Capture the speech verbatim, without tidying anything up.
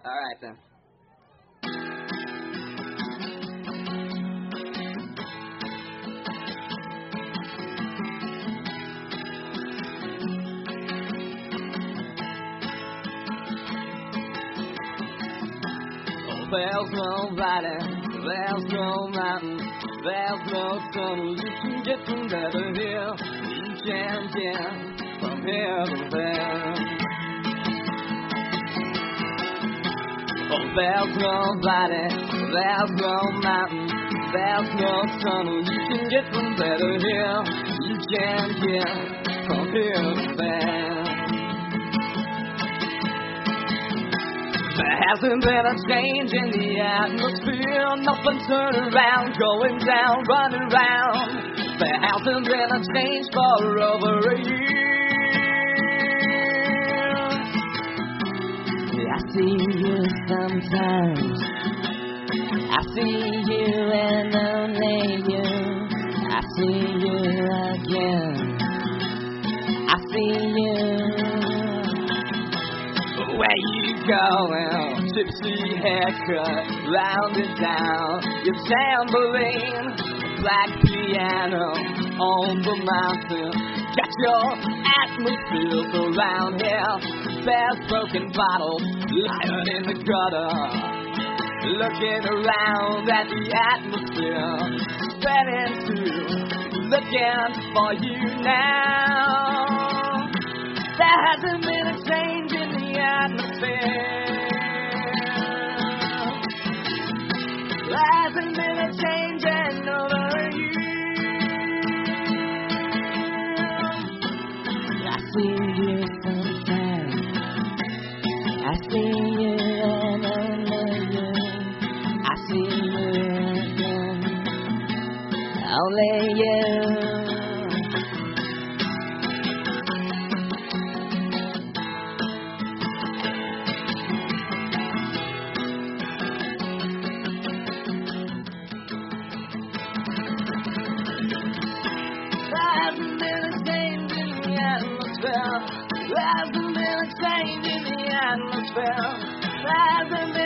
All right, then. There's nobody, there's no mountain, there's no tunnel. You can get from there to here, you can get from here to there. Oh, there's nobody, there's no mountain, there's no tunnel. You can get from there to here, you can get from here to there. There hasn't been a change in the atmosphere, nothing turned around, going down, running round. There hasn't been a change for over a year. I see you sometimes, I see you and only you. I see you again, I see you. Where you going? Gypsy haircut, round and down. Your tambourine, black piano on the mountain. Got your atmosphere around here. There's broken bottles lying in the gutter. Looking around at the atmosphere, spreading to, looking for you now. There hasn't been a change in the atmosphere. There hasn't been a change in over a year. I see you sometimes, I see you and only you. I see you again, only you. There hasn't been a change in the atmosphere. There hasn't been